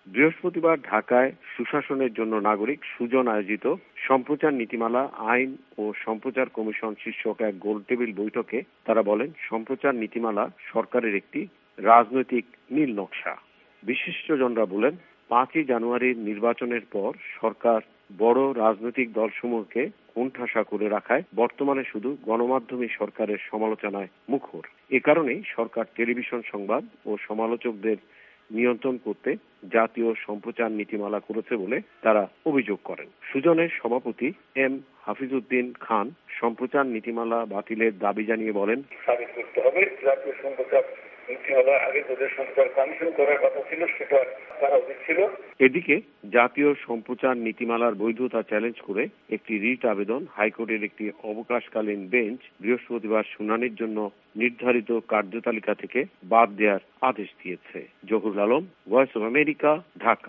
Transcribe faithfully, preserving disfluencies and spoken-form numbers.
বৃহস্পতিবার ঢাকায় সুশাসনের জন্য নাগরিক সুজন আয়োজিত সম্প্রচার নীতিমালা আইন ও সম্প্রচার কমিশন শীর্ষক এক গোলটেবিল বৈঠকে তারা বলেন, সম্প্রচার নীতিমালা সরকারের একটি রাজনৈতিক নীল নকশা। বিশিষ্টজনরা বলেন, পাঁচই জানুয়ারির নির্বাচনের পর সরকার বড় রাজনৈতিক দলসমূহকে কোণঠাসা করে রাখায় বর্তমানে শুধু গণমাধ্যমে সরকারের সমালোচনায় মুখর। এ কারণেই সরকার টেলিভিশন সংবাদ ও সমালোচকদের নিয়ন্ত্রণ করতে জাতীয় সম্প্রচার নীতিমালা করেছে বলে তারা অভিযোগ করেন। সুজনের সভাপতি এম হাফিজউদ্দিন খান সম্প্রচার নীতিমালা বাতিলের দাবি জানিয়ে বলেন, সাবিত করতে হবে জাতীয় সম্প্রচার নীতিমালা আগে তাদের সম্প্রচার কমিশন করার কথা ছিল, সেটা করা উচিত ছিল। এদিকে জাতীয় সম্প্রচার নীতিমালার বৈধতা চ্যালেঞ্জ করে একটি রিট আবেদন হাইকোর্টের একটি অবকাশকালীন বেঞ্চ বৃহস্পতিবার শুনানির জন্য নির্ধারিত কার্যতালিকা থেকে বাদ দেওয়ার আদেশ দিয়েছে। Zahurul Alam, Voice of America, Dhaka.